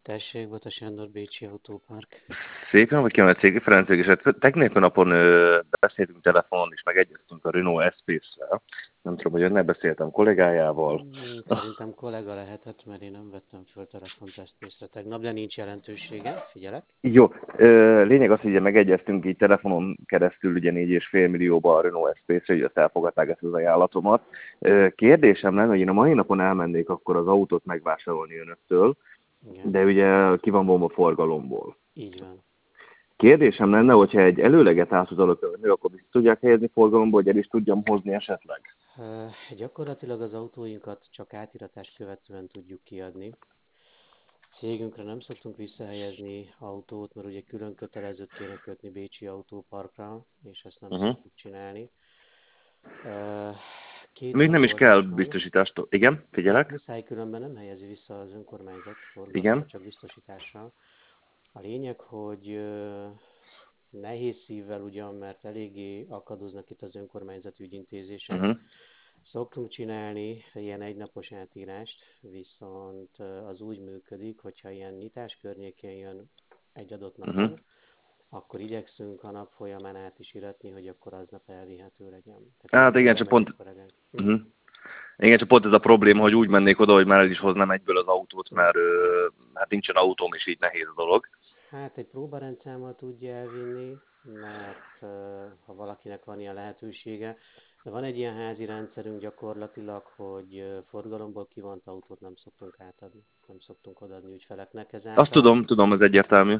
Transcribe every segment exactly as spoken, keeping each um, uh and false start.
Tessék, Bata Sándor, Bécsi Autópark. Szép napot kívánok, Cégi Ferenc vagyok, és hát tegnap a napon ö, beszéltünk telefonon, és megegyeztünk a Renault Espace-szel. Nem tudom, hogy önnek beszéltem kollégájával. Hmm, Szerintem kollega lehetett, mert én nem vettem föl telefont Espace-re tegnap, de nincs jelentősége, figyelek. Jó, ö, lényeg az, hogy ugye megegyeztünk így telefonon keresztül, ugye négy és fél millióba a Renault Espace-re, hogy azt elfogadták ezt az ajánlatomat. Ö, kérdésem lenne, hogy én a mai napon elmennék akkor az autót megvásárolni önöktől, Igen, de ugye ki van vonva forgalomból. így van. Kérdésem lenne, hogyha egy előleget átutalok önök, akkor vissza tudják helyezni forgalomba, hogy el is tudjam hozni esetleg? Uh, gyakorlatilag az autóinkat csak átiratás követően tudjuk kiadni. Cégünkre nem szoktunk visszahelyezni autót, mert ugye külön kötelezőt kéne kötni Bécsi Autóparkra, és ezt nem Uh-huh. szoktuk csinálni. Uh, Két Még nem is kell megoldás van. biztosítást. Igen, Hát figyelek. muszáj, különben nem helyezi vissza az önkormányzat forgalomba, Igen. csak biztosítással. A lényeg, hogy ö, nehéz szívvel ugyan, mert eléggé akadoznak itt az önkormányzati ügyintézések. Uh-huh. Szoktunk csinálni ilyen egynapos átírást, viszont ö, az úgy működik, hogyha ilyen nyitás környékén jön egy adott Uh-huh. napon, akkor igyekszünk a nap folyamán át is iratni, hogy akkor aznap elvihető legyen. Tehát Hát mindig igen, arra csak pont, megyünk kollégánk. Hm? uh-huh. Igen, csak pont ez a probléma, hogy úgy mennék oda, hogy már el is hoznám egyből az autót, Hm? mert ö, hát nincsen autóm, és így nehéz a dolog. Hát egy próbarendszámmal tudja elvinni, mert uh, ha valakinek van ilyen lehetősége, de van egy ilyen házi rendszerünk gyakorlatilag, hogy uh, forgalomból kivont autót nem szoktunk átadni, nem szoktunk odaadni ügyfeleknek Azt ezáltal, tudom, tudom, az egyértelmű.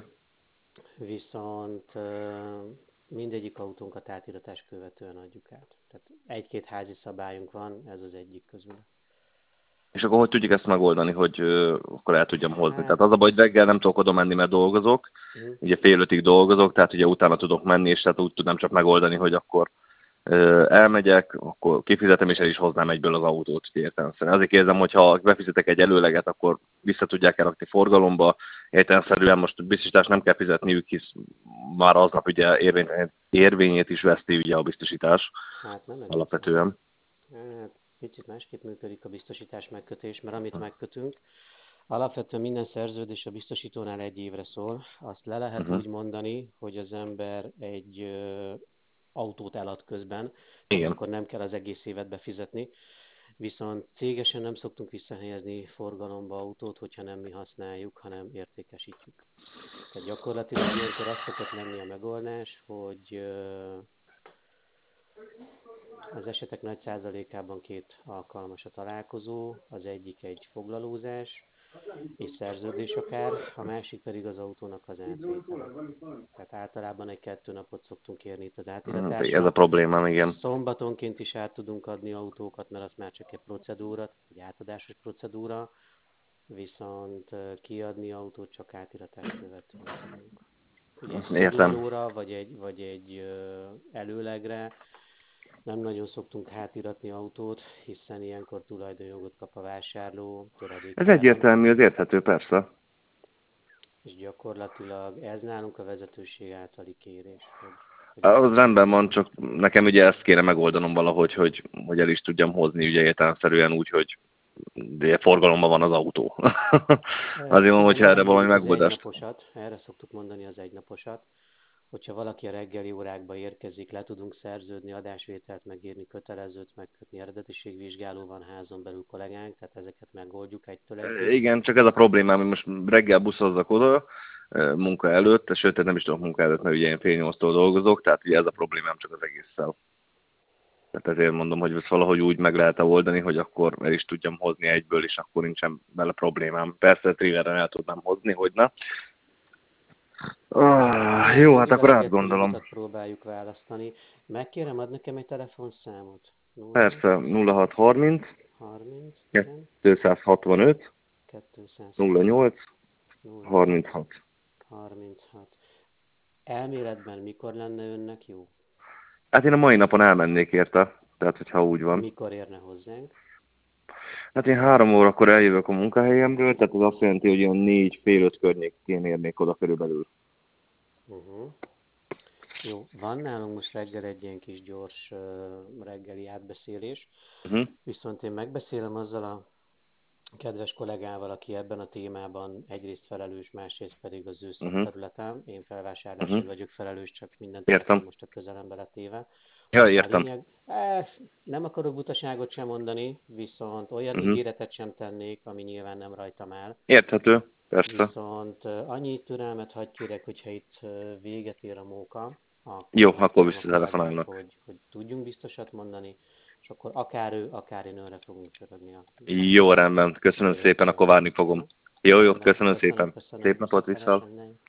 viszont uh, mindegyik autónkat átiratás követően adjuk át. Tehát egy-két házi szabályunk van, ez az egyik közül. És akkor hogy tudjuk ezt megoldani, hogy ö, akkor el tudjam hozni? Tehát Hát, az a baj, hogy reggel nem tudok oda menni, mert dolgozok. hm, Ugye fél ötig dolgozok, tehát ugye utána tudok menni, és tehát úgy tudnám csak megoldani, hogy akkor Ö, elmegyek, akkor kifizetem, és el is hoznám egyből az autót értelemszerűen. Azért kérdezem, hogy ha befizetek egy előleget, akkor vissza tudják elrakni forgalomba. Értelemszerűen most biztosítást nem kell fizetniük, hisz már aznap ugye érvény, érvényét is veszti ugye a biztosítás hát nem egészen. alapvetően. Hát picit másképp működik a biztosítás megkötés, mert amit megkötünk, alapvetően minden szerződés a biztosítónál egy évre szól. Azt le lehet Uh-huh. úgy mondani, hogy az ember egy ö, autót elad közben, és Igen. akkor nem kell az egész évet befizetni. Viszont cégesen nem szoktunk visszahelyezni forgalomba autót, hogyha nem mi használjuk, hanem értékesítjük. Tehát gyakorlatilag ilyenkor az szokott lenni a megoldás, hogy ö, az esetek nagy százalékában két alkalmas a találkozó, az egyik egy foglalózás és szerződés akár, a másik pedig az autónak az átvétele. Tehát általában egy kettő napot szoktunk kérni itt az Hát ez a átiratásra. problémám, igen. Szombatonként is át tudunk adni autókat, mert az már csak egy procedúra, tehát egy átadásos procedúra, viszont kiadni autót csak átiratás követően tudunk. Ugye egy Értem. foglalóra, vagy egy, vagy egy előlegre nem nagyon szoktunk hátiratni autót, hiszen ilyenkor tulajdonjogot kap a vásárló, Ez töredéktáron, egyértelmű, az érthető, persze. és gyakorlatilag ez nálunk a vezetőség általi kérés, hogy, hogy ezt Az rendben van, biztosítsuk. csak nekem ugye ezt kéne megoldanom valahogy, hogy, hogy el is tudjam hozni ugye értelemszerűen úgy, hogy de forgalomban van az autó. Azért mondom, Igen, hogyha erre erre valami mondjuk az megoldást. egynaposat, erre szoktuk mondani az egynaposat, hogyha valaki a reggeli órákba érkezik, le tudunk szerződni, adásvételt megírni, kötelezőt megkötni, eredetiségvizsgáló van házon belül kollégánk, tehát ezeket megoldjuk egytől egyig. Igen, csak ez a problémám, hogy most reggel buszozzak oda, munka előtt, sőt, nem is tudok munka előtt, mert ugye én fél nyolctól dolgozok, tehát ugye ez a problémám csak az egésszel. Tehát ezért mondom, hogy ezt valahogy úgy meg lehet oldani, hogy akkor el is tudjam hozni egyből, és akkor nincsen vele problémám. Persze trilleren el tudnám hozni, hogy ne. Ah, Hát jó, hát mindig a akkor legegyszerűbb átgondolom. utat próbáljuk választani. Megkérem, ad nekem egy telefonszámot. nulla, Persze, nulla hat harminc, harminc, igen, kettőszázhatvanöt, nulla nyolc, kettőszázhatvanöt, nulla nyolc, harminchat. harminchat. Elméletben mikor lenne önnek jó? Hát én a mai napon elmennék érte, tehát hogyha úgy van. Mikor érne hozzánk? Hát én három órakor eljövök a munkahelyemről, tehát az azt jelenti, hogy olyan négy, fél öt környékén érnék oda körülbelül. Uh-huh. Jó, van nálunk most reggel egy ilyen kis gyors uh, reggeli átbeszélés, Uh-huh. viszont én megbeszélem azzal a kedves kollégával, aki ebben a témában egyrészt felelős, másrészt pedig az ő Uh-huh. szakterületem. Én felvásárlásért Uh-huh. vagyok felelős, csak minden telefon Értem. most a közelembe lett téve. Ja, A értem. lényeg, eh, nem akarok butaságot sem mondani, viszont olyan Uh-huh. ígéretet sem tennék, ami nyilván nem rajtam áll. Érthető, persze. Viszont eh, annyi türelmet hagy kérek, hogyha itt eh, véget ér a móka, Jó, akkor akkor megkérem a kollégát, visszatelefonálnak. hogy, hogy tudjunk biztosat mondani, és akkor akár ő, akár én önre fogunk csörögni a, a Jó, rendben. Köszönöm szépen, akkor következőkben. várni fogom. Aha. Jó, jó, Rendben, köszönöm köszönöm, szépen. Szép köszönöm, napot, viszont viszont. keresendei.